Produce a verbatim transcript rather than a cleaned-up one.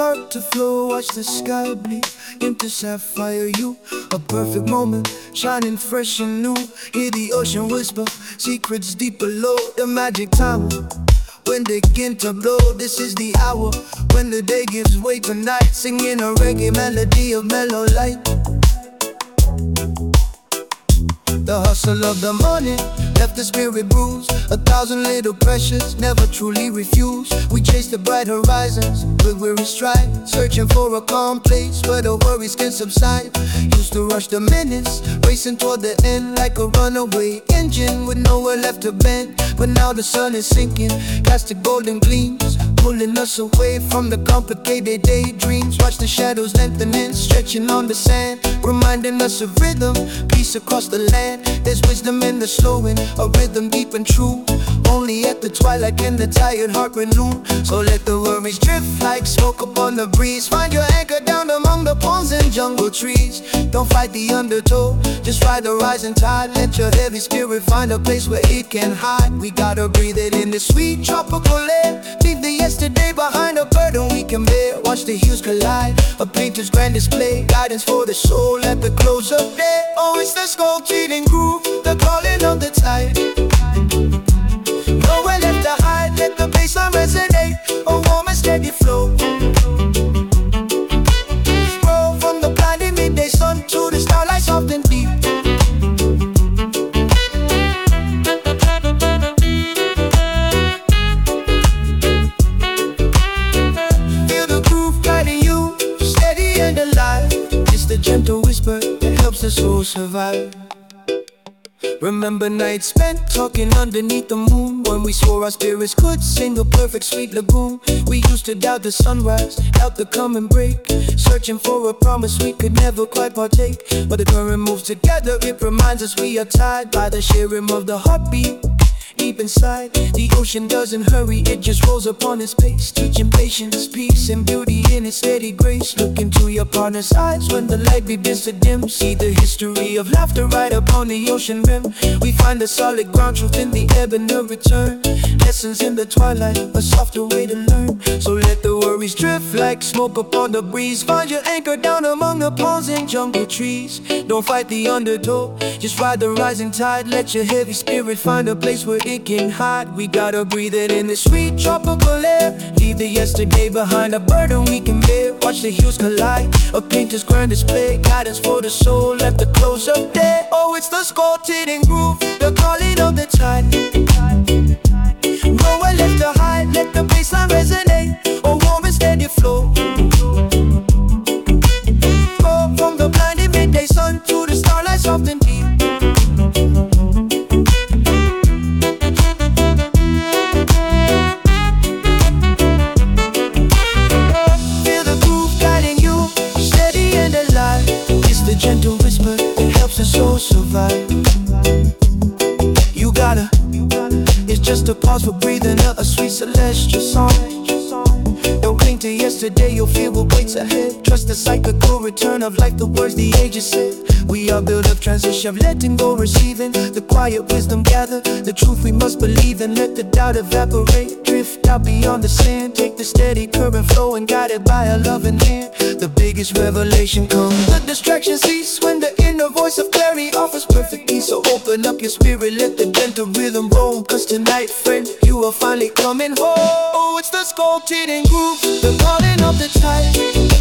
start to flow, watch the sky bleed into sapphire hue. A perfect moment, shining fresh and new. Hear the ocean whisper, secrets deep below. The magic time, when they begin to blow. This is the hour, when the day gives way to night. Singing a reggae melody of mellow light. The hustle of the morning left the spirit bruised. A thousand little pressures, never truly refused. We chase the bright horizons with weary stride, searching for a calm place where the worries can subside. Used to rush the minutes, racing toward the end like a runaway engine with nowhere left to bend. But now the sun is sinking, casting golden gleams, pulling us away from the complicated daydreams. Watch the shadows lengthening, stretching on the sand, reminding us of rhythm, peace across the land. There's wisdom in the slowing, a rhythm deep and true. Only at the twilight can the tired heart renew. So let the worries drift like smoke upon the breeze. Find your anchor down among the palms and jungle trees. Don't fight the undertow, just ride the rising tide. Let your heavy spirit find a place where it can hide. We gotta breathe it in the sweet tropical air. Leave the yesterday behind, a burden we can bear. Watch the hues collide, a painter's grand display. Guidance for the soul at the close of day. Oh, it's the sculpted groove, the calling of the tide. Nowhere left to hide, let the bassline resonate. A warm and steady flow. Roll from the blinding midday sun to the starlight soft and deep. Feel the groove guiding you, steady and alive. It's the gentle whisper that helps the soul survive. Remember nights spent talking underneath the moon, when we swore our spirits could sing a perfect sweet lagoon. We used to doubt the sunrise, doubt the coming break, searching for a promise we could never quite partake. But the current moves together, it reminds us we are tied by the sheer rhythm of the heartbeat. Deep inside, the ocean doesn't hurry, it just rolls upon its pace, teaching patience, peace, and beauty in its steady grace. Look into your partner's eyes when the light begins to dim. See the history of laughter right upon the ocean rim. We find the solid ground, truth in the ebb and the return. Lessons in the twilight, a softer way to learn. So let the worries drift like smoke upon the breeze. Find your anchor down among the palms and jungle trees. Don't fight the undertow, just ride the rising tide. Let your heavy spirit find a place where it can hide. We gotta breathe it in the sweet tropical air. Leave the yesterday behind, a burden we can bear. Watch the hues collide, a painter's grand display. Guidance for the soul at the close of day. Oh, it's the sculpted groove, the calling of the tide. Nowhere left to hide, let the bassline resonate. A warm and steady flow. Go from the blinding midday sun to the starlight soft and deep. Feel the groove guiding you, steady and alive. It's the gentle whisper that helps the soul survive. You gotta, it's just a pause for breathing out a sweet celestial song. Don't cling to yesterday, you'll feel what waits ahead. Trust the cyclical return of life, the words the ages said. We are built of transition, letting go, receiving. The quiet wisdom gather, the truth we must believe in. Let the doubt evaporate, drift out beyond the sand. Take the steady current flow and guide it by a loving hand. The biggest revelation comes, the distraction cease, when the inner voice of clarity offers perfect peace. So open up your spirit, let the gentle rhythm roam. Cause tonight, friend, you are finally coming home. Oh, it's the sculpted groove, the calling of the tide.